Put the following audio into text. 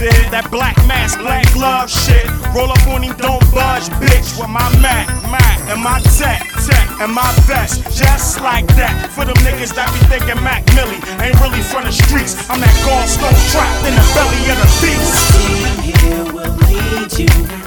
did. That black mask, black glove shit. Roll up on him, don't budge, bitch. With my Mac, and my tech, and my vest. Just like that. For them niggas that be thinking Mac Millie ain't really from the streets. I'm that gallstone trapped in the belly of the beast. This team here will lead you.